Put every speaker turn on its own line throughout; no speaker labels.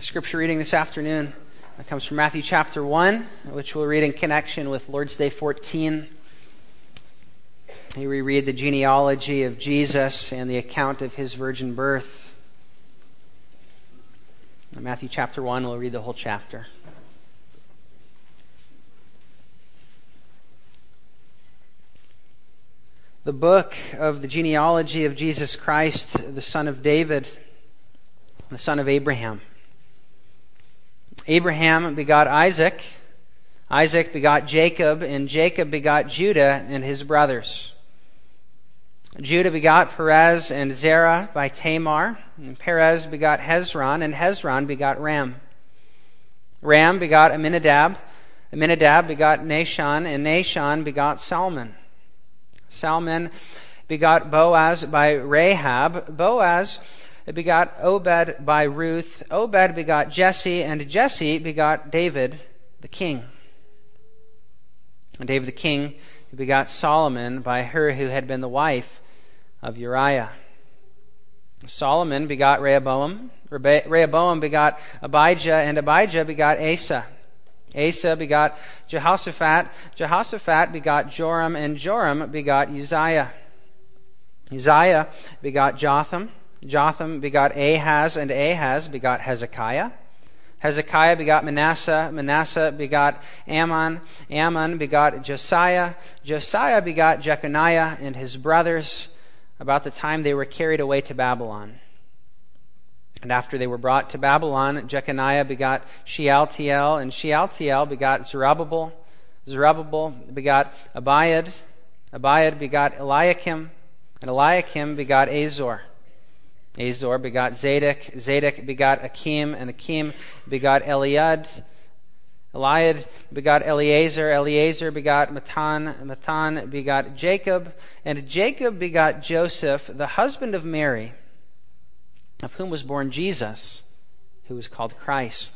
Scripture reading this afternoon comes from Matthew chapter 1, which we'll read in connection with Lord's Day 14. Here we read the genealogy of Jesus and the account of his virgin birth. In Matthew chapter 1, we'll read the whole chapter. The book of the genealogy of Jesus Christ, the son of David, the son of Abraham. Abraham begot Isaac, Isaac begot Jacob, and Jacob begot Judah and his brothers. Judah begot Perez and Zerah by Tamar, and Perez begot Hezron, and Hezron begot Ram. Ram begot Amminadab, Amminadab begot Nahshon, and Nahshon begot Salmon. Salmon begot Boaz by Rahab, Boaz begot Obed by Ruth, Obed begot Jesse, and Jesse begot David the king. And David the king begot Solomon by her who had been the wife of Uriah. Solomon begot Rehoboam, Rehoboam begot Abijah, and Abijah begot Asa. Asa begot Jehoshaphat, Jehoshaphat begot Joram, and Joram begot Uzziah. Uzziah begot Jotham, Jotham begot Ahaz, and Ahaz begot Hezekiah. Hezekiah begot Manasseh, Manasseh begot Ammon, Ammon begot Josiah, Josiah begot Jeconiah and his brothers about the time they were carried away to Babylon. And after they were brought to Babylon, Jeconiah begot Shealtiel, and Shealtiel begot Zerubbabel, Zerubbabel begot Abiad, Abiad begot Eliakim, and Eliakim begot Azor. Azor begot Zadok, Zadok begot Akim, and Akim begot Eliad. Eliad begot Eleazar, Eleazar begot Matan, Matan begot Jacob, and Jacob begot Joseph, the husband of Mary, of whom was born Jesus, who was called Christ.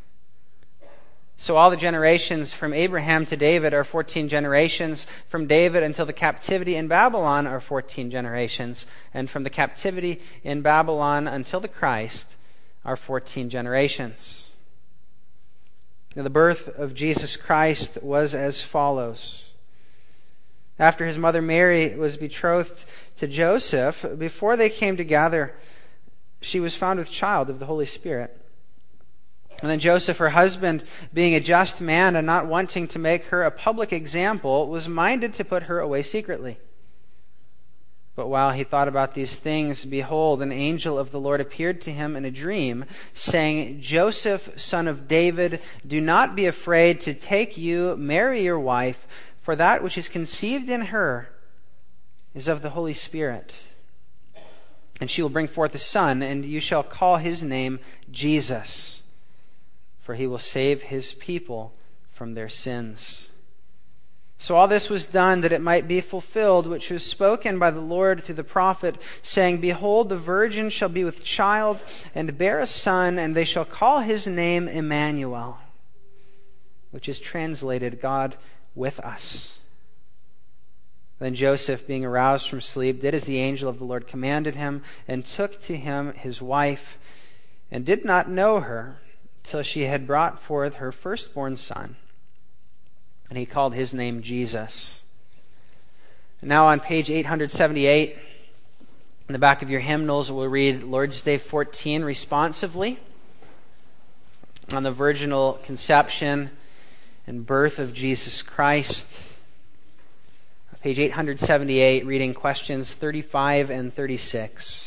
So all the generations from Abraham to David are 14 generations. From David until the captivity in Babylon are 14 generations. And from the captivity in Babylon until the Christ are 14 generations. Now, the birth of Jesus Christ was as follows. After his mother Mary was betrothed to Joseph, before they came together, she was found with child of the Holy Spirit. And then Joseph, her husband, being a just man and not wanting to make her a public example, was minded to put her away secretly. But while he thought about these things, behold, an angel of the Lord appeared to him in a dream, saying, Joseph, son of David, do not be afraid to take you, Mary your wife, for that which is conceived in her is of the Holy Spirit. And she will bring forth a son, and you shall call his name Jesus, for he will save his people from their sins. So all this was done that it might be fulfilled, which was spoken by the Lord through the prophet, saying, Behold, the virgin shall be with child, and bear a son, and they shall call his name Emmanuel, which is translated, God with us. Then Joseph, being aroused from sleep, did as the angel of the Lord commanded him, and took to him his wife, and did not know her till she had brought forth her firstborn son. And he called his name Jesus. And now on page 878, in the back of your hymnals, we'll read Lord's Day 14 responsively on the virginal conception and birth of Jesus Christ. Page 878, reading questions 35 and 36.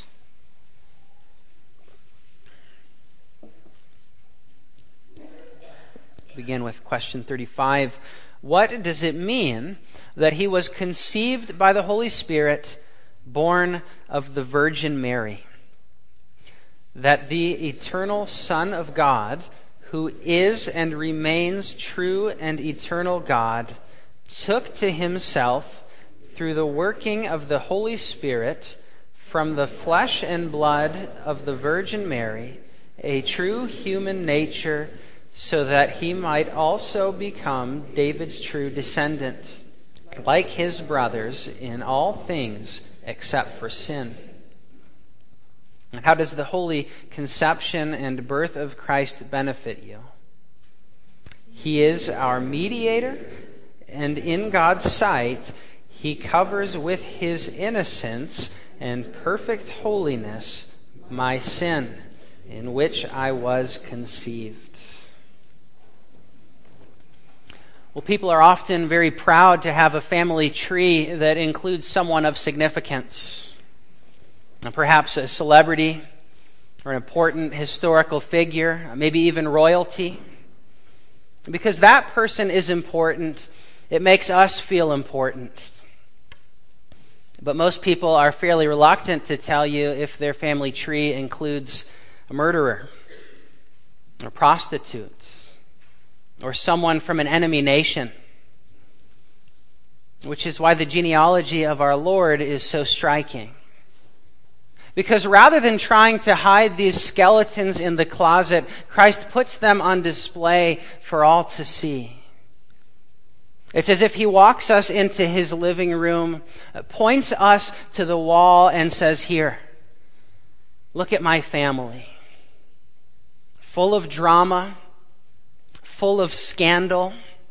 Begin with question 35. What does it mean that he was conceived by the Holy Spirit, born of the Virgin Mary? That the eternal Son of God, who is and remains true and eternal God, took to himself, through the working of the Holy Spirit, from the flesh and blood of the Virgin Mary, a true human nature, so that he might also become David's true descendant, like his brothers in all things except for sin. How does the holy conception and birth of Christ benefit you? He is our mediator, and in God's sight, he covers with his innocence and perfect holiness my sin, in which I was conceived. Well, people are often very proud to have a family tree that includes someone of significance, perhaps a celebrity or an important historical figure, maybe even royalty. Because that person is important, it makes us feel important. But most people are fairly reluctant to tell you if their family tree includes a murderer, or prostitute, or someone from an enemy nation. Which is why the genealogy of our Lord is so striking. Because rather than trying to hide these skeletons in the closet, Christ puts them on display for all to see. It's as if he walks us into his living room, points us to the wall, and says, "Here, look at my family. Full of drama, full of scandal,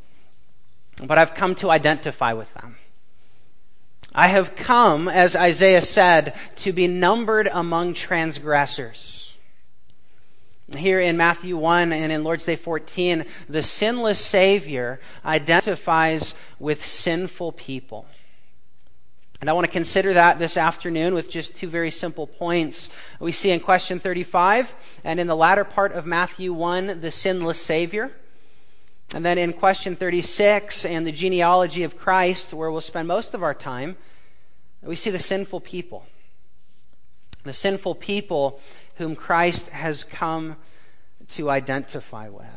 but I've come to identify with them. I have come, as Isaiah said, to be numbered among transgressors." Here in Matthew 1 and in Lord's Day 14, the sinless Savior identifies with sinful people. And I want to consider that this afternoon with just two very simple points. We see in question 35 and in the latter part of Matthew 1, the sinless Savior. And then in question 36 and the genealogy of Christ, where we'll spend most of our time, we see the sinful people. The sinful people whom Christ has come to identify with.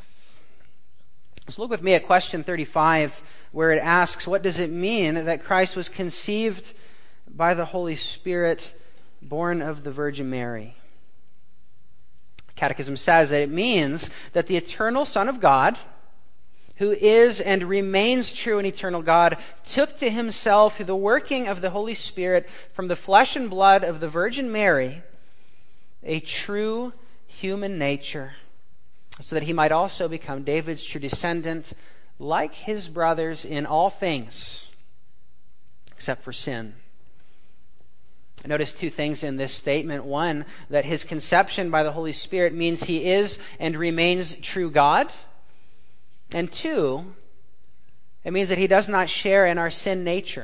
So look with me at question 35, where it asks, what does it mean that Christ was conceived by the Holy Spirit, born of the Virgin Mary? Catechism says that it means that the eternal Son of God, who is and remains true and eternal God, took to himself through the working of the Holy Spirit from the flesh and blood of the Virgin Mary a true human nature, so that he might also become David's true descendant, like his brothers in all things, except for sin. I notice two things in this statement. One, that his conception by the Holy Spirit means he is and remains true God. And two, it means that he does not share in our sin nature.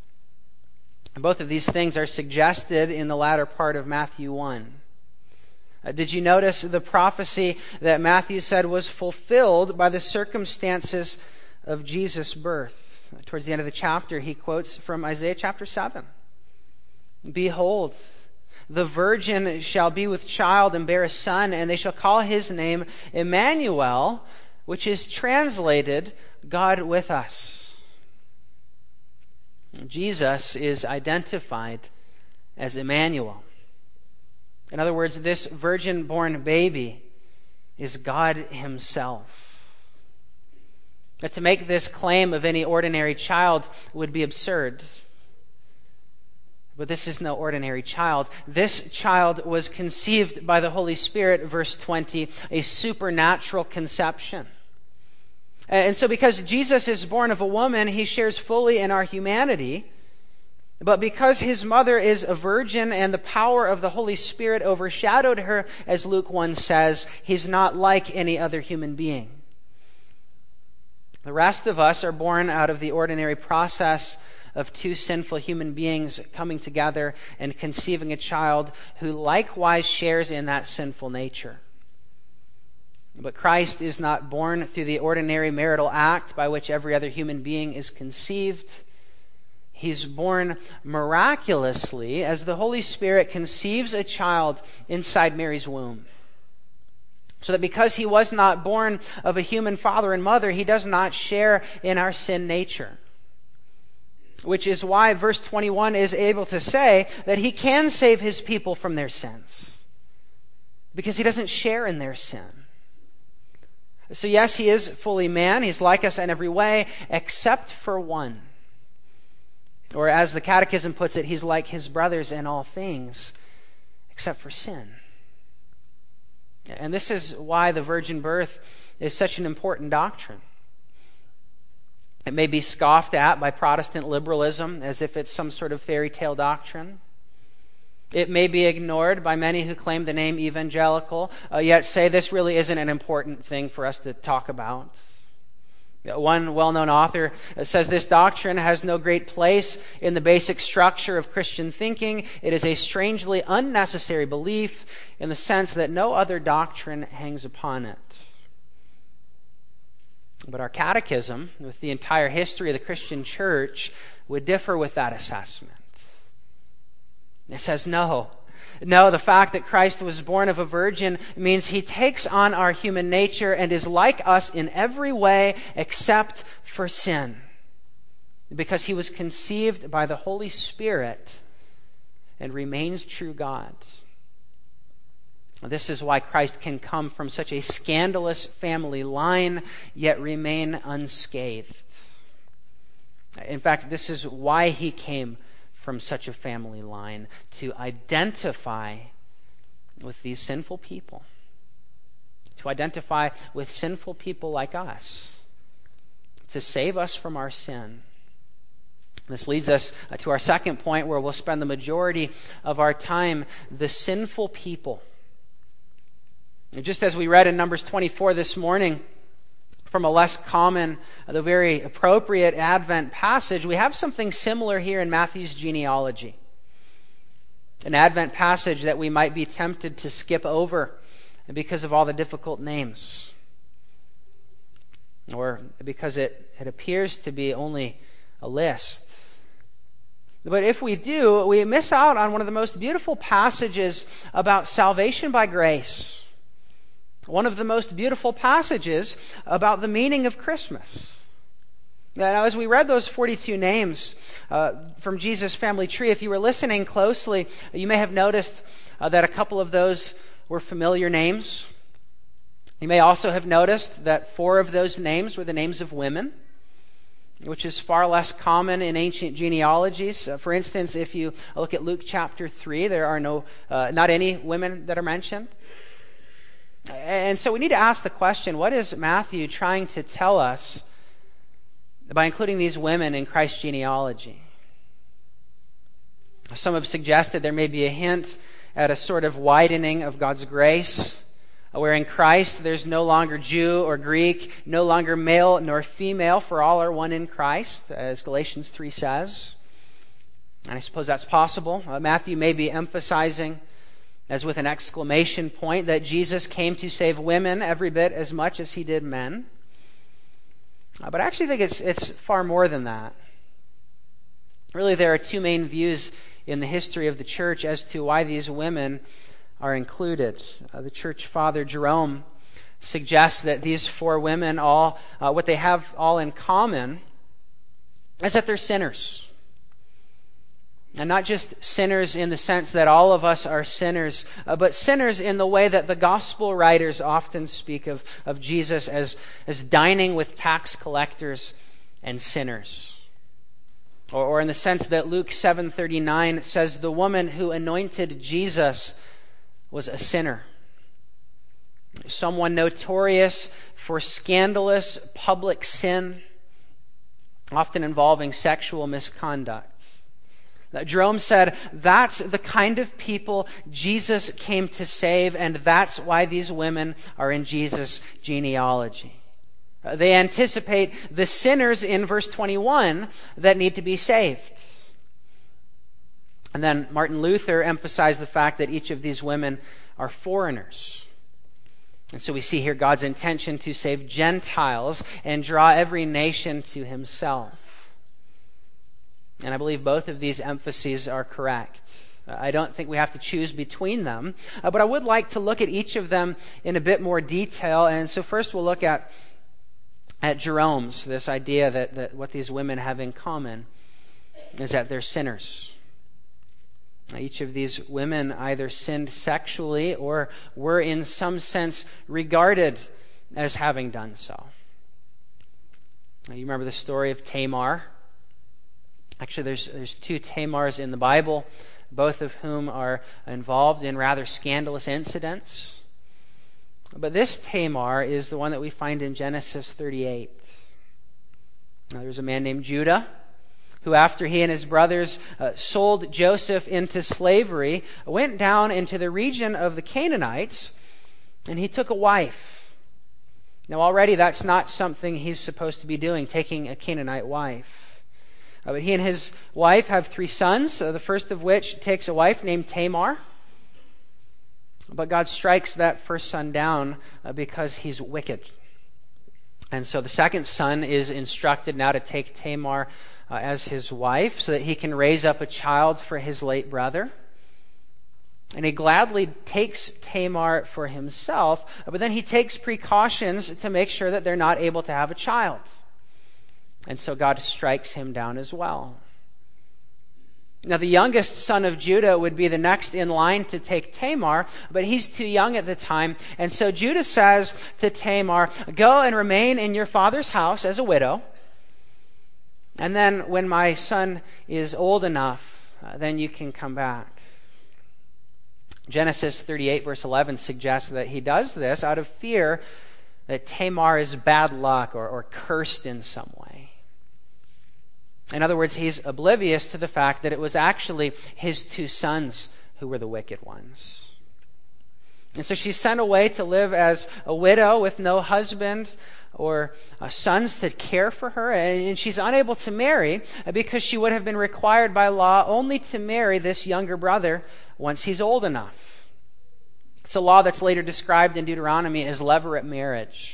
And both of these things are suggested in the latter part of Matthew 1. Did you notice the prophecy that Matthew said was fulfilled by the circumstances of Jesus' birth? Towards the end of the chapter, he quotes from Isaiah chapter 7. "Behold, the virgin shall be with child and bear a son, and they shall call his name Emmanuel," which is translated, God with us. Jesus is identified as Emmanuel. In other words, this virgin-born baby is God himself. But to make this claim of any ordinary child would be absurd. But this is no ordinary child. This child was conceived by the Holy Spirit, verse 20, a supernatural conception. And so because Jesus is born of a woman, he shares fully in our humanity. But because his mother is a virgin and the power of the Holy Spirit overshadowed her, as Luke 1 says, he's not like any other human being. The rest of us are born out of the ordinary process of two sinful human beings coming together and conceiving a child who likewise shares in that sinful nature. But Christ is not born through the ordinary marital act by which every other human being is conceived. He's born miraculously as the Holy Spirit conceives a child inside Mary's womb. So that because he was not born of a human father and mother, he does not share in our sin nature. Which is why verse 21 is able to say that he can save his people from their sins. Because he doesn't share in their sin. So yes, he is fully man. He's like us in every way, except for one. Or as the Catechism puts it, he's like his brothers in all things, except for sin. And this is why the virgin birth is such an important doctrine. It may be scoffed at by Protestant liberalism as if it's some sort of fairy tale doctrine. It may be ignored by many who claim the name evangelical, yet say this really isn't an important thing for us to talk about. One well-known author says this doctrine has no great place in the basic structure of Christian thinking. It is a strangely unnecessary belief in the sense that no other doctrine hangs upon it. But our catechism, with the entire history of the Christian church, would differ with that assessment. It says no, the fact that Christ was born of a virgin means he takes on our human nature and is like us in every way except for sin, because he was conceived by the Holy Spirit and remains true God. This is why Christ can come from such a scandalous family line, yet remain unscathed. In fact, this is why he came from such a family line, to identify with these sinful people, to identify with sinful people like us, to save us from our sin. This leads us to our second point, where we'll spend the majority of our time: the sinful people. And just as we read in Numbers 24 this morning, from a less common, though very appropriate Advent passage, we have something similar here in Matthew's genealogy. An Advent passage that we might be tempted to skip over because of all the difficult names, or because it appears to be only a list. But if we do, we miss out on one of the most beautiful passages about salvation by grace. One of the most beautiful passages about the meaning of Christmas. Now, as we read those 42 names from Jesus' family tree, if you were listening closely, you may have noticed that a couple of those were familiar names. You may also have noticed that 4 of those names were the names of women, which is far less common in ancient genealogies. For instance, if you look at Luke chapter 3, there are not any women that are mentioned. And so we need to ask the question, what is Matthew trying to tell us by including these women in Christ's genealogy? Some have suggested there may be a hint at a sort of widening of God's grace, where in Christ there's no longer Jew or Greek, no longer male nor female, for all are one in Christ, as Galatians 3 says. And I suppose that's possible. Matthew may be emphasizing, as with an exclamation point, that Jesus came to save women every bit as much as he did men. But I actually think it's far more than that. Really, there are 2 main views in the history of the church as to why these women are included. The church father Jerome suggests that these 4 women, what they have all in common is that they're sinners. And not just sinners in the sense that all of us are sinners, but sinners in the way that the gospel writers often speak of Jesus as dining with tax collectors and sinners. Or in the sense that Luke 7:39 says the woman who anointed Jesus was a sinner. Someone notorious for scandalous public sin, often involving sexual misconduct. Jerome said that's the kind of people Jesus came to save, and that's why these women are in Jesus' genealogy. They anticipate the sinners in verse 21 that need to be saved. And then Martin Luther emphasized the fact that each of these women are foreigners. And so we see here God's intention to save Gentiles and draw every nation to himself. And I believe both of these emphases are correct. I don't think we have to choose between them, but I would like to look at each of them in a bit more detail. And so first we'll look at Jerome's, this idea that what these women have in common is that they're sinners. Each of these women either sinned sexually or were in some sense regarded as having done so. Now, you remember the story of Tamar. Actually, there's 2 Tamars in the Bible. both of whom are involved in rather scandalous incidents. But this Tamar is the one that we find in Genesis 38. Now, there's a man named Judah who, after he and his brothers sold Joseph into slavery, went down into the region of the Canaanites, and he took a wife. Now, already that's not something he's supposed to be doing, taking a Canaanite wife. But he and his wife have 3 sons, the first of which takes a wife named Tamar. But God strikes that first son down because he's wicked. And so the second son is instructed now to take Tamar as his wife so that he can raise up a child for his late brother. And he gladly takes Tamar for himself, but then he takes precautions to make sure that they're not able to have a child. And so God strikes him down as well. Now, the youngest son of Judah would be the next in line to take Tamar, but he's too young at the time. And so Judah says to Tamar, "Go and remain in your father's house as a widow. And then when my son is old enough, then you can come back." Genesis 38 verse 11 suggests that he does this out of fear that Tamar is bad luck or cursed in some way. In other words, he's oblivious to the fact that it was actually his 2 sons who were the wicked ones. And so she's sent away to live as a widow with no husband or sons to care for her, and she's unable to marry because she would have been required by law only to marry this younger brother once he's old enough. It's a law that's later described in Deuteronomy as levirate marriage.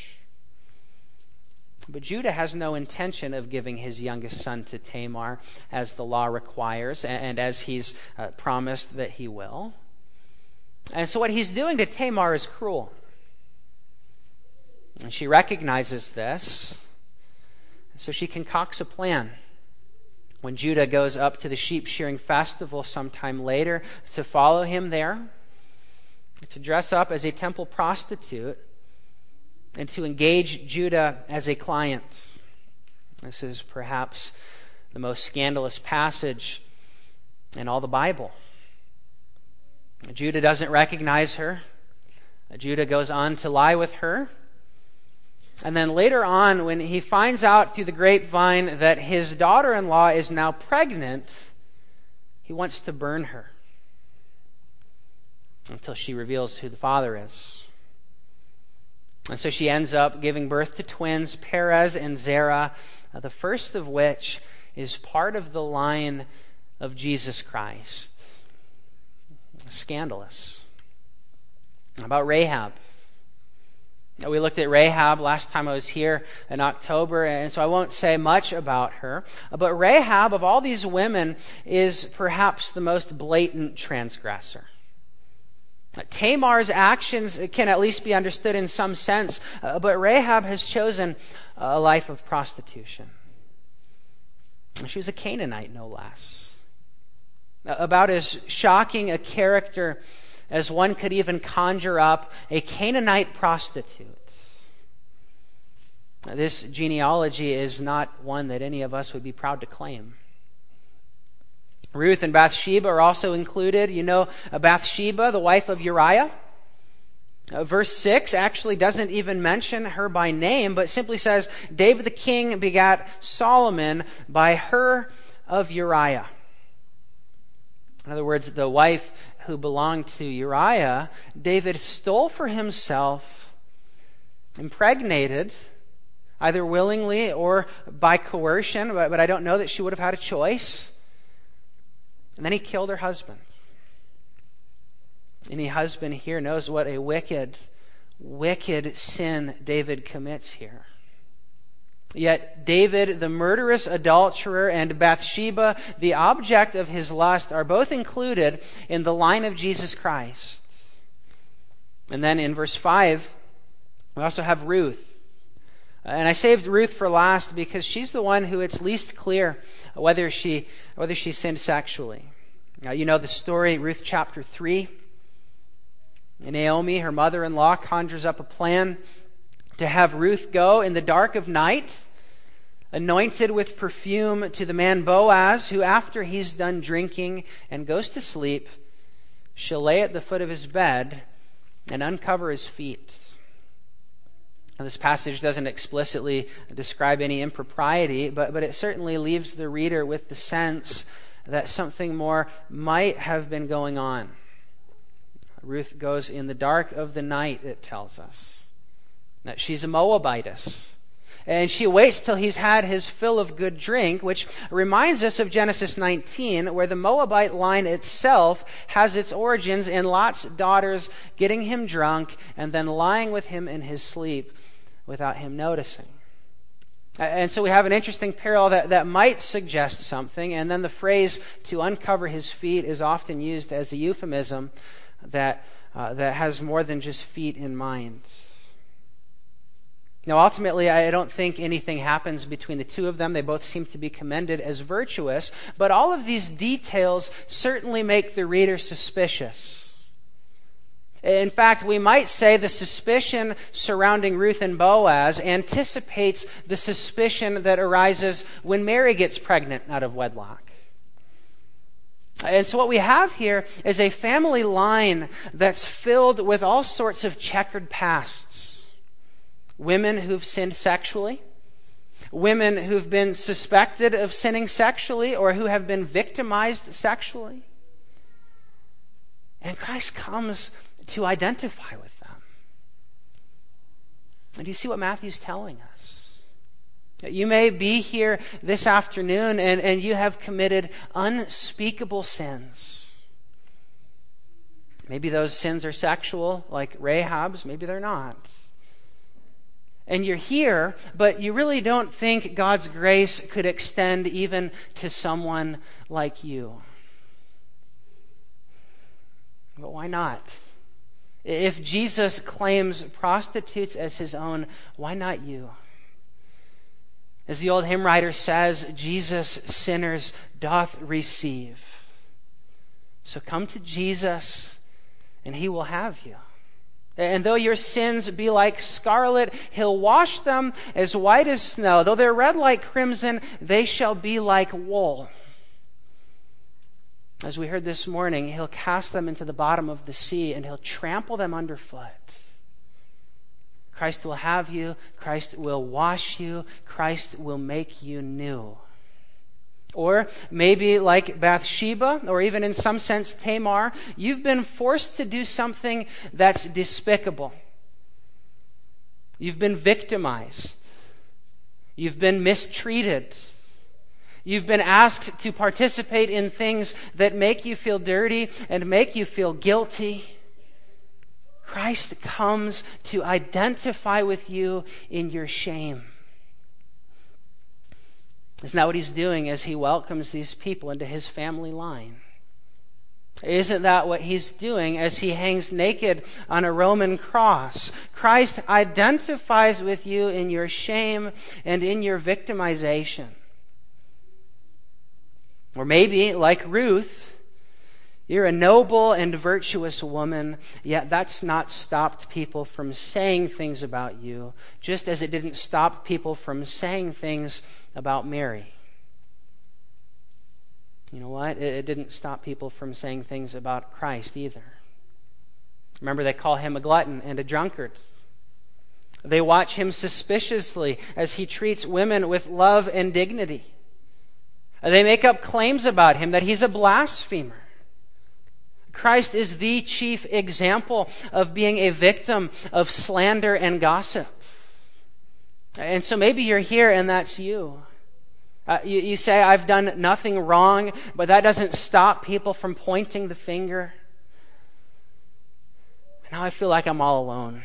But Judah has no intention of giving his youngest son to Tamar as the law requires and as he's promised that he will. And so what he's doing to Tamar is cruel. And she recognizes this. So she concocts a plan. When Judah goes up to the sheep shearing festival sometime later to follow him there, to dress up as a temple prostitute, and to engage Judah as a client. This is perhaps the most scandalous passage in all the Bible. Judah doesn't recognize her. Judah goes on to lie with her. And then later on, when he finds out through the grapevine that his daughter-in-law is now pregnant, he wants to burn her until she reveals who the father is. And so she ends up giving birth to twins, Perez and Zerah, the first of which is part of the line of Jesus Christ. Scandalous. About Rahab. We looked at Rahab last time I was here in October, and so I won't say much about her. But Rahab, of all these women, is perhaps the most blatant transgressor. Tamar's actions can at least be understood in some sense, but Rahab has chosen a life of prostitution. She was a Canaanite, no less. About as shocking a character as one could even conjure up, a Canaanite prostitute. This genealogy is not one that any of us would be proud to claim. Ruth and Bathsheba are also included. You know Bathsheba, the wife of Uriah. Verse 6 actually doesn't even mention her by name, but simply says, David the king begat Solomon by her of Uriah. In other words, the wife who belonged to Uriah, David stole for himself, impregnated, either willingly or by coercion, but I don't know that she would have had a choice. And then he killed her husband. Any husband here knows what a wicked, wicked sin David commits here. Yet David, the murderous adulterer, and Bathsheba, the object of his lust, are both included in the line of Jesus Christ. And then in verse 5, we also have Ruth. And I saved Ruth for last because she's the one who it's least clear whether she sinned sexually. Now, you know the story, Ruth chapter 3. Naomi, her mother-in-law, conjures up a plan to have Ruth go in the dark of night anointed with perfume to the man Boaz, who after he's done drinking and goes to sleep, she'll lay at the foot of his bed and uncover his feet. Now, this passage doesn't explicitly describe any impropriety, but it certainly leaves the reader with the sense that something more might have been going on. Ruth goes in the dark of the night, it tells us. That she's a Moabitess. And she waits till he's had his fill of good drink, which reminds us of Genesis 19, where the Moabite line itself has its origins in Lot's daughters getting him drunk and then lying with him in his sleep without him noticing. And so we have an interesting parallel that might suggest something, and then the phrase to uncover his feet is often used as a euphemism that has more than just feet in mind. Now, ultimately, I don't think anything happens between the two of them. They both seem to be commended as virtuous, but all of these details certainly make the reader suspicious. In fact, we might say the suspicion surrounding Ruth and Boaz anticipates the suspicion that arises when Mary gets pregnant out of wedlock. And so what we have here is a family line that's filled with all sorts of checkered pasts. Women who've sinned sexually, women who've been suspected of sinning sexually or who have been victimized sexually. And Christ comes to identify with them. And do you see what Matthew's telling us? You may be here this afternoon and you have committed unspeakable sins. Maybe those sins are sexual, like Rahab's. Maybe they're not. And you're here, but you really don't think God's grace could extend even to someone like you. But why not? If Jesus claims prostitutes as his own, why not you? As the old hymn writer says, Jesus sinners doth receive. So come to Jesus, and he will have you. And though your sins be like scarlet, he'll wash them as white as snow. Though they're red like crimson, they shall be like wool. As we heard this morning, he'll cast them into the bottom of the sea and he'll trample them underfoot. Christ will have you. Christ will wash you. Christ will make you new. Or maybe like Bathsheba, or even in some sense Tamar, you've been forced to do something that's despicable. You've been victimized. You've been mistreated. You've been asked to participate in things that make you feel dirty and make you feel guilty. Christ comes to identify with you in your shame. Isn't that what he's doing as he welcomes these people into his family line? Isn't that what he's doing as he hangs naked on a Roman cross? Christ identifies with you in your shame and in your victimization. Or maybe, like Ruth, you're a noble and virtuous woman, yet that's not stopped people from saying things about you, just as it didn't stop people from saying things about Mary. You know what? It didn't stop people from saying things about Christ either. Remember, they call him a glutton and a drunkard. They watch him suspiciously as he treats women with love and dignity. They make up claims about him that he's a blasphemer. Christ is the chief example of being a victim of slander and gossip. And so maybe you're here and that's you. You say, I've done nothing wrong, but that doesn't stop people from pointing the finger. Now I feel like I'm all alone.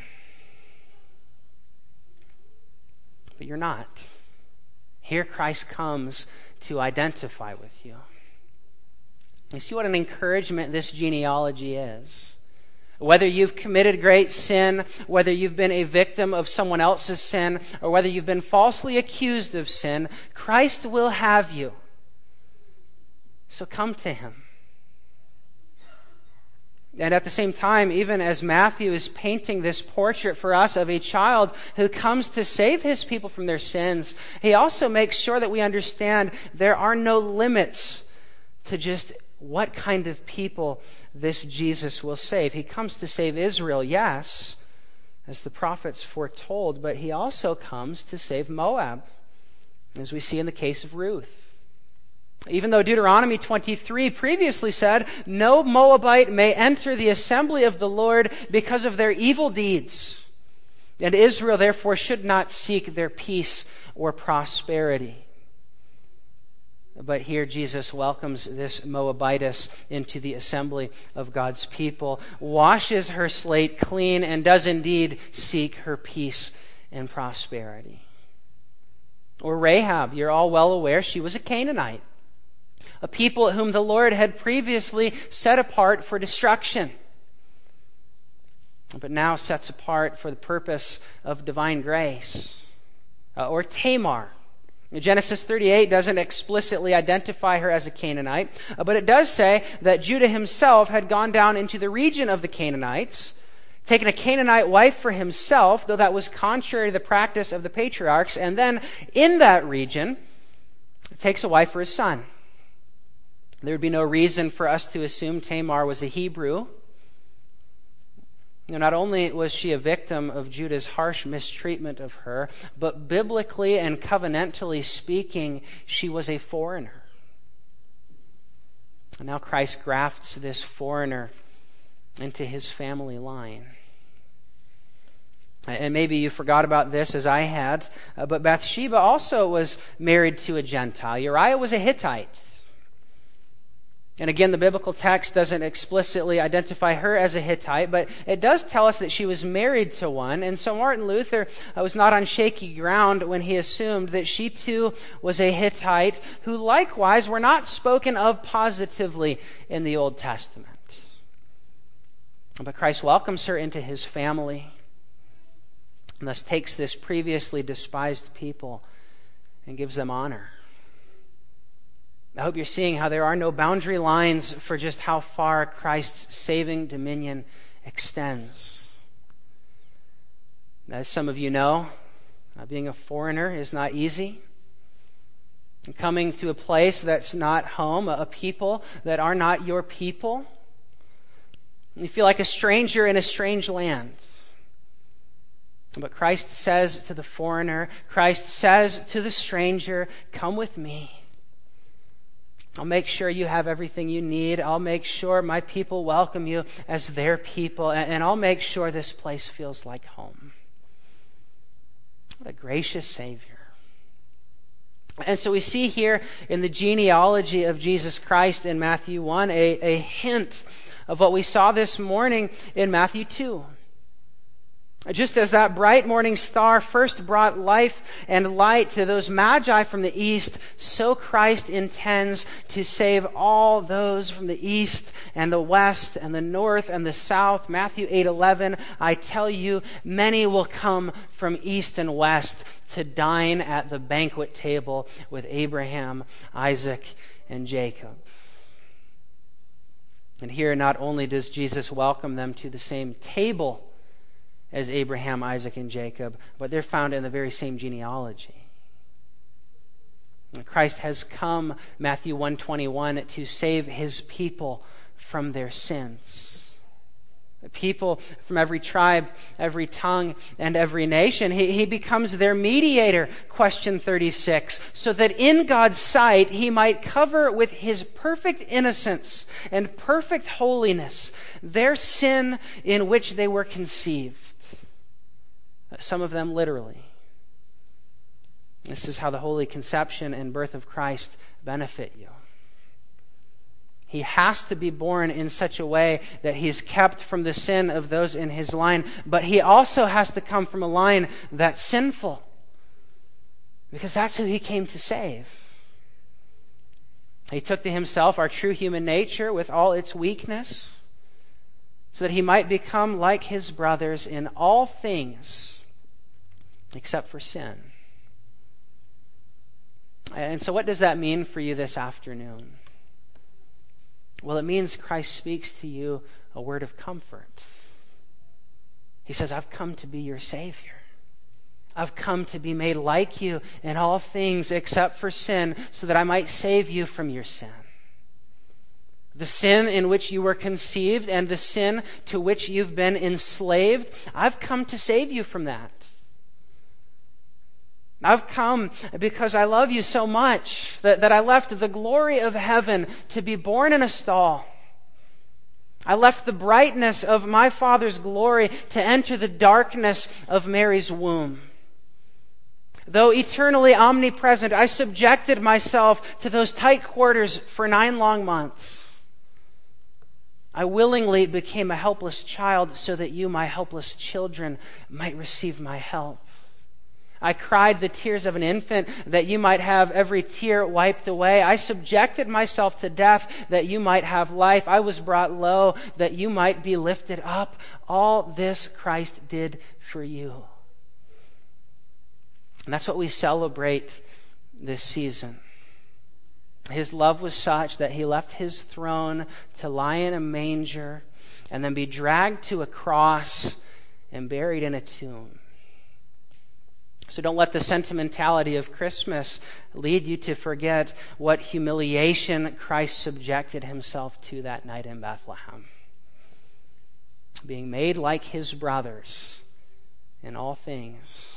But you're not. Here Christ comes to identify with you. You see what an encouragement this genealogy is. Whether you've committed great sin, whether you've been a victim of someone else's sin, or whether you've been falsely accused of sin, Christ will have you. So come to him. And at the same time, even as Matthew is painting this portrait for us of a child who comes to save his people from their sins, he also makes sure that we understand there are no limits to just what kind of people this Jesus will save. He comes to save Israel, yes, as the prophets foretold, but he also comes to save Moab, as we see in the case of Ruth. Even though Deuteronomy 23 previously said, no Moabite may enter the assembly of the Lord because of their evil deeds, and Israel therefore should not seek their peace or prosperity. But here Jesus welcomes this Moabitess into the assembly of God's people, washes her slate clean, and does indeed seek her peace and prosperity. Or Rahab, you're all well aware, she was a Canaanite, a people whom the Lord had previously set apart for destruction, but now sets apart for the purpose of divine grace. Or Tamar. Genesis 38 doesn't explicitly identify her as a Canaanite, but it does say that Judah himself had gone down into the region of the Canaanites, taken a Canaanite wife for himself, though that was contrary to the practice of the patriarchs, and then in that region takes a wife for his son. There would be no reason for us to assume Tamar was a Hebrew. Not only was she a victim of Judah's harsh mistreatment of her, but biblically and covenantally speaking, she was a foreigner. And now Christ grafts this foreigner into his family line. And maybe you forgot about this as I had, but Bathsheba also was married to a Gentile. Uriah was a Hittite. And again, the biblical text doesn't explicitly identify her as a Hittite, but it does tell us that she was married to one. And so Martin Luther was not on shaky ground when he assumed that she too was a Hittite, who likewise were not spoken of positively in the Old Testament. But Christ welcomes her into his family, and thus takes this previously despised people and gives them honor. I hope you're seeing how there are no boundary lines for just how far Christ's saving dominion extends. As some of you know, being a foreigner is not easy. Coming to a place that's not home, a people that are not your people. You feel like a stranger in a strange land. But Christ says to the foreigner, Christ says to the stranger, come with me. I'll make sure you have everything you need. I'll make sure my people welcome you as their people. And I'll make sure this place feels like home. What a gracious Savior. And so we see here in the genealogy of Jesus Christ in Matthew 1 a hint of what we saw this morning in Matthew 2. Just as that bright morning star first brought life and light to those magi from the east, so Christ intends to save all those from the east and the west and the north and the south. Matthew 8:11, I tell you, many will come from east and west to dine at the banquet table with Abraham, Isaac, and Jacob. And here not only does Jesus welcome them to the same table as Abraham, Isaac, and Jacob, but they're found in the very same genealogy. And Christ has come, Matthew 1:21, to save his people from their sins. People from every tribe, every tongue, and every nation. He becomes their mediator, question 36, so that in God's sight he might cover with his perfect innocence and perfect holiness their sin in which they were conceived. Some of them literally. This is how the holy conception and birth of Christ benefit you. He has to be born in such a way that he's kept from the sin of those in his line, but he also has to come from a line that's sinful, because that's who he came to save. He took to himself our true human nature with all its weakness, so that he might become like his brothers in all things except for sin. And so what does that mean for you this afternoon? Well, it means Christ speaks to you a word of comfort. He says, I've come to be your Savior. I've come to be made like you in all things except for sin, so that I might save you from your sin. The sin in which you were conceived and the sin to which you've been enslaved, I've come to save you from that. I've come because I love you so much that I left the glory of heaven to be born in a stall. I left the brightness of my Father's glory to enter the darkness of Mary's womb. Though eternally omnipresent, I subjected myself to those tight quarters for 9 long months. I willingly became a helpless child so that you, my helpless children, might receive my help. I cried the tears of an infant that you might have every tear wiped away. I subjected myself to death that you might have life. I was brought low that you might be lifted up. All this Christ did for you. And that's what we celebrate this season. His love was such that he left his throne to lie in a manger and then be dragged to a cross and buried in a tomb. So don't let the sentimentality of Christmas lead you to forget what humiliation Christ subjected himself to that night in Bethlehem. Being made like his brothers in all things.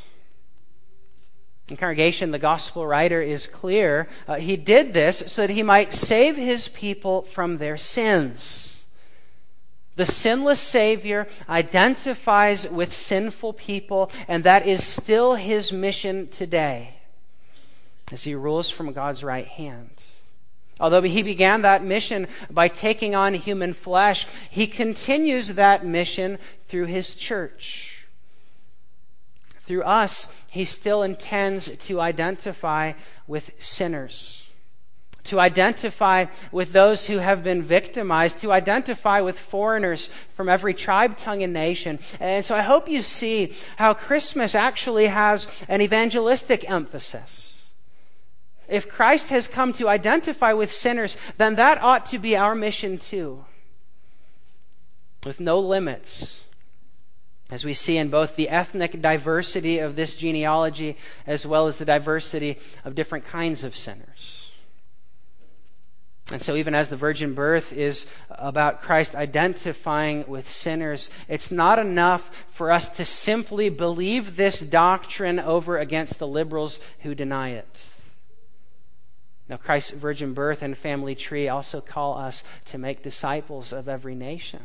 In congregation, the gospel writer is clear. He did this so that he might save his people from their sins. The sinless Savior identifies with sinful people, and that is still his mission today as he rules from God's right hand. Although he began that mission by taking on human flesh, he continues that mission through his church. Through us, he still intends to identify with sinners, to identify with those who have been victimized, to identify with foreigners from every tribe, tongue, and nation. And so I hope you see how Christmas actually has an evangelistic emphasis. If Christ has come to identify with sinners, then that ought to be our mission too, with no limits, as we see in both the ethnic diversity of this genealogy as well as the diversity of different kinds of sinners. And so even as the virgin birth is about Christ identifying with sinners, it's not enough for us to simply believe this doctrine over against the liberals who deny it. Now, Christ's virgin birth and family tree also call us to make disciples of every nation.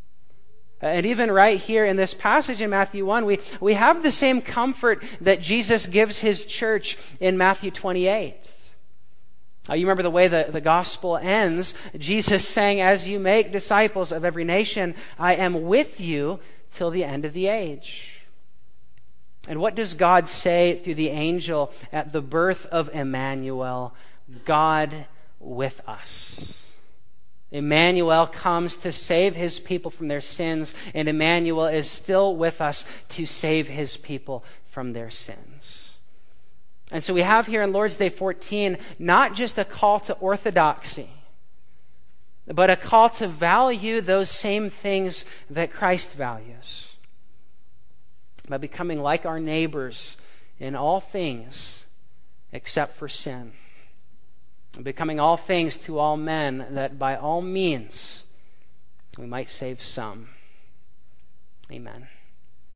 And even right here in this passage in Matthew 1, we have the same comfort that Jesus gives his church in Matthew 28. You remember the way the gospel ends. Jesus saying, as you make disciples of every nation, I am with you till the end of the age. And what does God say through the angel at the birth of Emmanuel? God with us. Emmanuel comes to save his people from their sins, and Emmanuel is still with us to save his people from their sins. And so we have here in Lord's Day 14 not just a call to orthodoxy, but a call to value those same things that Christ values by becoming like our neighbors in all things except for sin. Becoming all things to all men, that by all means we might save some. Amen.